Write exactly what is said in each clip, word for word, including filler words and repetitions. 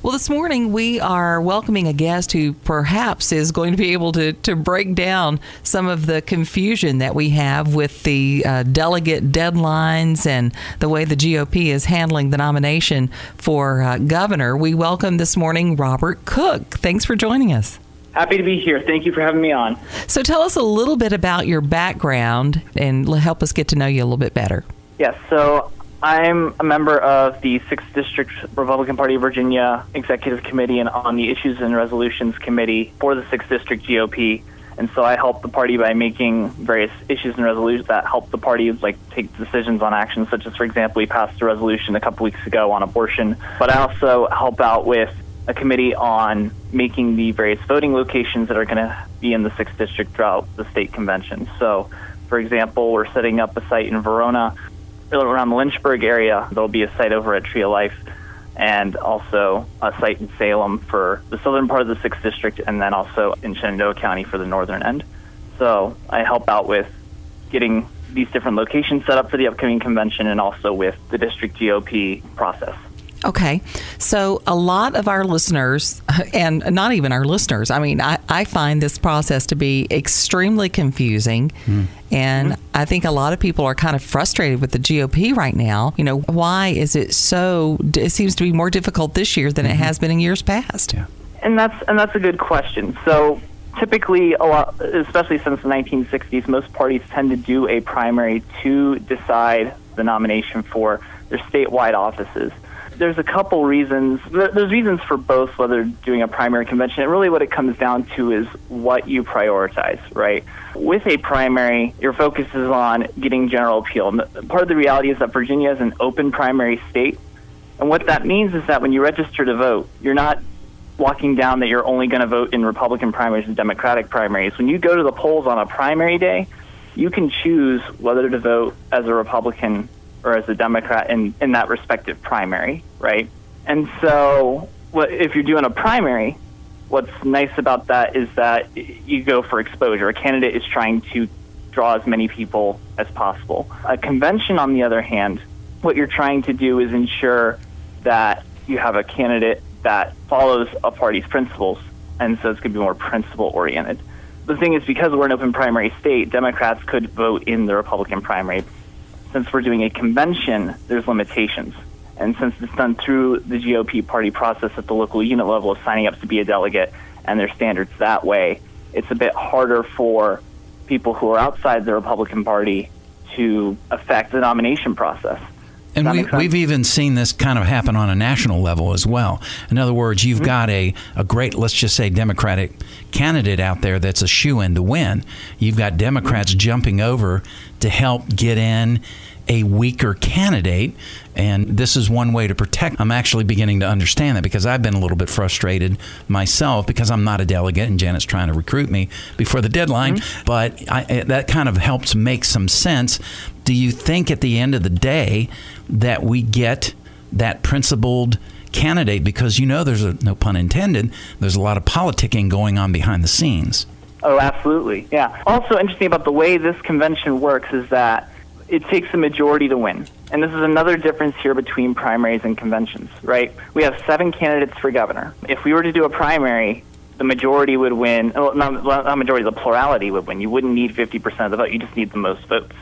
Well, this morning we are welcoming a guest who perhaps is going to be able to, to break down some of the confusion that we have with the uh, delegate deadlines and the way the G O P is handling the nomination for uh, governor. We welcome this morning Robert Cook. Thanks for joining us. Happy to be here. Thank you for having me on. So tell us a little bit about your background and help us get to know you a little bit better. Yes, so I'm a member of the sixth District Republican Party of Virginia Executive Committee and on the Issues and Resolutions Committee for the sixth District G O P. And so I help the party by making various issues and resolutions that help the party like take decisions on actions, such as, for example, we passed a resolution a couple weeks ago on abortion. But I also help out with a committee on making the various voting locations that are going to be in the sixth District throughout the state convention. So, for example, we're setting up a site in Verona around the Lynchburg area. There'll be a site over at Tree of Life and also a site in Salem for the southern part of the sixth District and then also in Shenandoah County for the northern end. So I help out with getting these different locations set up for the upcoming convention and also with the district G O P process. Okay. So a lot of our listeners, and not even our listeners, I mean, I, I find this process to be extremely confusing. Mm. And mm-hmm. I think a lot of people are kind of frustrated with the G O P right now. You know, why is it so, it seems to be more difficult this year than mm-hmm. it has been in years past? Yeah. And that's, and that's a good question. So typically, a lot, especially since the nineteen sixties, most parties tend to do a primary to decide the nomination for their statewide offices. There's a couple reasons. There's reasons for both, whether doing a primary convention. And really what it comes down to is what you prioritize, right? With a primary, your focus is on getting general appeal. And part of the reality is that Virginia is an open primary state. And what that means is that when you register to vote, you're not locking down that you're only going to vote in Republican primaries and Democratic primaries. When you go to the polls on a primary day, you can choose whether to vote as a Republican or as a Democrat in, in that respective primary, right? And so what, if you're doing a primary, what's nice about that is that you go for exposure. A candidate is trying to draw as many people as possible. A convention, on the other hand, what you're trying to do is ensure that you have a candidate that follows a party's principles, and so it's going to be more principle-oriented. The thing is, because we're an open primary state, Democrats could vote in the Republican primary. Since we're doing a convention, there's limitations. And since it's done through the G O P party process at the local unit level of signing up to be a delegate and their standards that way, it's a bit harder for people who are outside the Republican Party to affect the nomination process. And we, we've even seen this kind of happen on a national level as well. In other words, you've mm-hmm. got a, a great, let's just say, Democratic candidate out there that's a shoo-in to win. You've got Democrats mm-hmm. jumping over to help get in a weaker candidate, and this is one way to protect. I'm actually beginning to understand that because I've been a little bit frustrated myself because I'm not a delegate and Janet's trying to recruit me before the deadline, mm-hmm. but I, that kind of helps make some sense. Do you think at the end of the day that we get that principled candidate? Because, you know, there's a, no pun intended, there's a lot of politicking going on behind the scenes. Oh, absolutely. Yeah. Also interesting about the way this convention works is that it takes a majority to win. And this is another difference here between primaries and conventions, right? We have seven candidates for governor. If we were to do a primary, the majority would win. Well, not, not majority, the plurality would win. You wouldn't need fifty percent of the vote. You just need the most votes.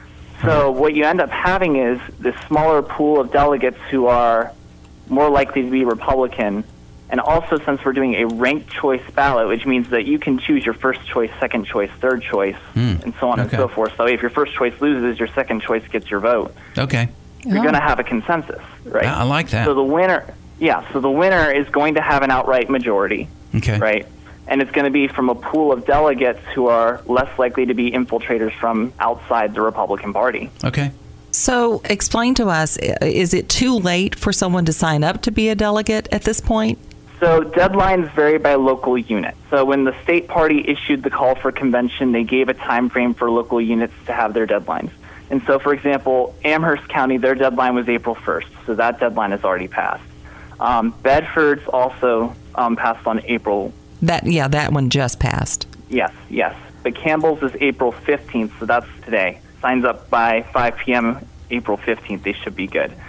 So what you end up having is this smaller pool of delegates who are more likely to be Republican. And also, since we're doing a ranked choice ballot, which means that you can choose your first choice, second choice, third choice, mm. and so on okay. and so forth. So if your first choice loses, your second choice gets your vote. Okay. You're oh. going to have a consensus, right? I like that. So the winner, yeah, so the winner is going to have an outright majority, okay. right? And it's going to be from a pool of delegates who are less likely to be infiltrators from outside the Republican Party. Okay. So explain to us, is it too late for someone to sign up to be a delegate at this point? So deadlines vary by local unit. So when the state party issued the call for convention, they gave a time frame for local units to have their deadlines. And so, for example, Amherst County, their deadline was April first, so that deadline has already passed. Um, Bedford's also um, passed on April. That yeah, that one just passed. Yes, yes. But Campbell's is April fifteenth, so that's today. Signs up by five p.m. April fifteenth, they should be good.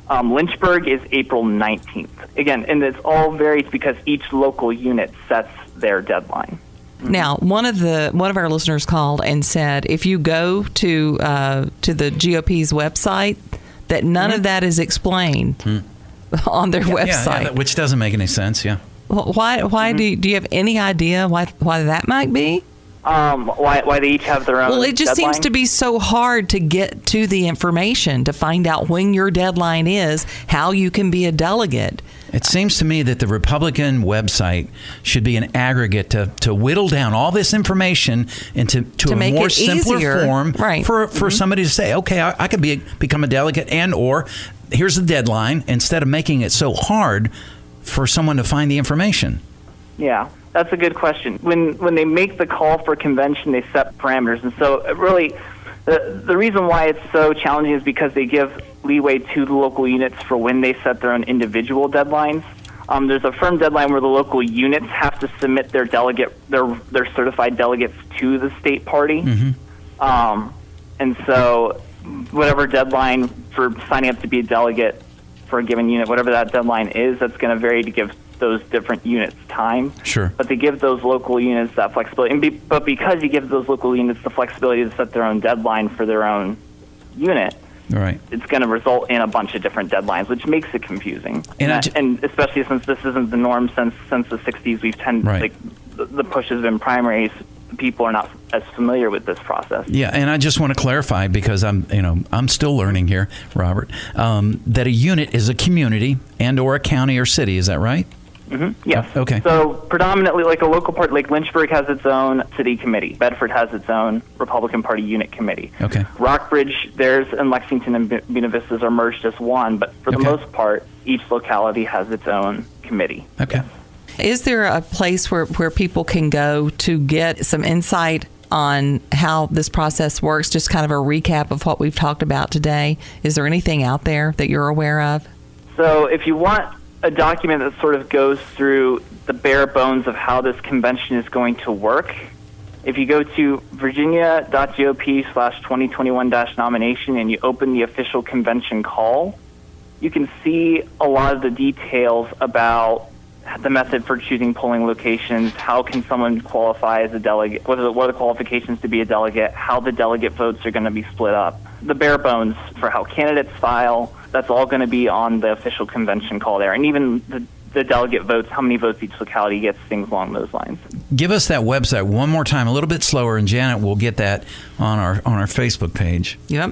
Um, Lynchburg is April nineteenth. Again, and it's all varies because each local unit sets their deadline. Now, one of the one of our listeners called and said, if you go to uh, to the G O P's website, that none mm-hmm. of that is explained mm. on their yeah, website, yeah, yeah, which doesn't make any sense. Yeah. Well, why? Why mm-hmm. do you, do you have any idea why why that might be? Um, why why they each have their own. Well, it just deadline? seems to be so hard to get to the information to find out when your deadline is, how you can be a delegate. It seems to me that the Republican website should be an aggregate to, to whittle down all this information into to, to a more simpler easier. form right. for, for mm-hmm. somebody to say, okay, I, I could be become a delegate, and or here's the deadline, instead of making it so hard for someone to find the information. Yeah, that's a good question. When when they make the call for convention, they set parameters, and so it really the the reason why it's so challenging is because they give leeway to the local units for when they set their own individual deadlines. Um, there's a firm deadline where the local units have to submit their delegate, their their certified delegates to the state party, mm-hmm. um, and so whatever deadline for signing up to be a delegate for a given unit, whatever that deadline is, that's going to vary to give those different units time. Sure. But they give those local units that flexibility. And be, but because you give those local units the flexibility to set their own deadline for their own unit, right, it's going to result in a bunch of different deadlines, which makes it confusing. And, and, ju- and especially since this isn't the norm since since the sixties, we've tended right. like the, the push has been primaries. People are not as familiar with this process. Yeah, and I just want to clarify, because I'm, you know, I'm still learning here, Robert, um, that a unit is a community and or a county or city. Is that right? Mm-hmm. Yes. Oh, okay. So predominantly, like a local part, like Lynchburg has its own city committee. Bedford has its own Republican Party unit committee. Okay. Rockbridge, theirs, and Lexington and Buena Vistas are merged as one, but for the okay. most part, each locality has its own committee. Okay. Is there a place where, where people can go to get some insight on how this process works? Just kind of a recap of what we've talked about today. Is there anything out there that you're aware of? So if you want a document that sort of goes through the bare bones of how this convention is going to work, if you go to virginia.gop slash 2021 dash nomination and you open the official convention call, you can see a lot of the details about the method for choosing polling locations, how can someone qualify as a delegate, what are the, what are the qualifications to be a delegate, how the delegate votes are going to be split up, the bare bones for how candidates file, that's all going to be on the official convention call there. And even the, the delegate votes, how many votes each locality gets, things along those lines. Give us that website one more time, a little bit slower, and Janet will get that on our on our Facebook page. Yep.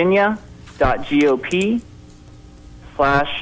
Virginia.gop slash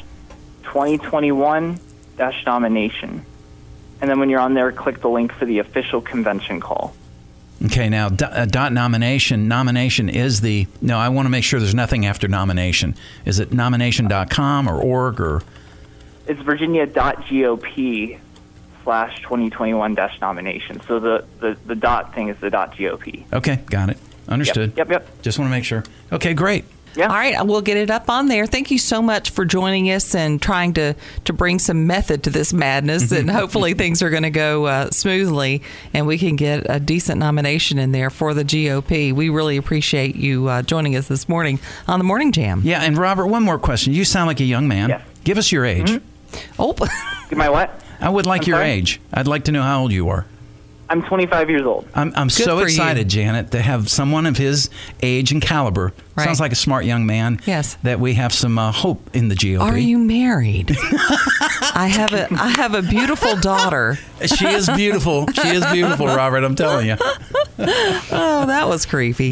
2021 dash nomination. And then when you're on there, click the link for the official convention call. Okay, now dot, uh, dot nomination. Nomination is the, no, I want to make sure there's nothing after nomination. Is it nomination dot com or org or? It's virginia.gop slash 2021 dash nomination. So the, the, the dot thing is the dot .gop. Okay, got it. Understood. Yep, yep. yep. Just want to make sure. Okay, great. Yeah. All right, we'll get it up on there. Thank you so much for joining us and trying to, to bring some method to this madness. And hopefully things are going to go uh, smoothly and we can get a decent nomination in there for the G O P. We really appreciate you uh, joining us this morning on the Morning Jam. Yeah, and Robert, one more question. You sound like a young man. Yes. Give us your age. Mm-hmm. Oh. My what? I would like I'm your sorry? age. I'd like to know how old you are. I'm twenty-five years old. I'm, I'm so excited, you. Janet, to have someone of his age and caliber. Right. Sounds like a smart young man. Yes. That we have some uh, hope in the G O P. Are you married? I have a I have a beautiful daughter. She is beautiful. She is beautiful, Robert. I'm telling you. Oh, that was creepy.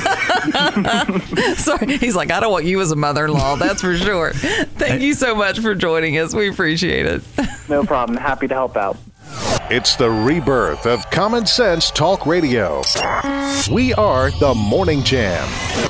Sorry. He's like, I don't want you as a mother-in-law. That's for sure. Thank you so much for joining us. We appreciate it. No problem. Happy to help out. It's the rebirth of Common Sense Talk Radio. We are the Morning Jam.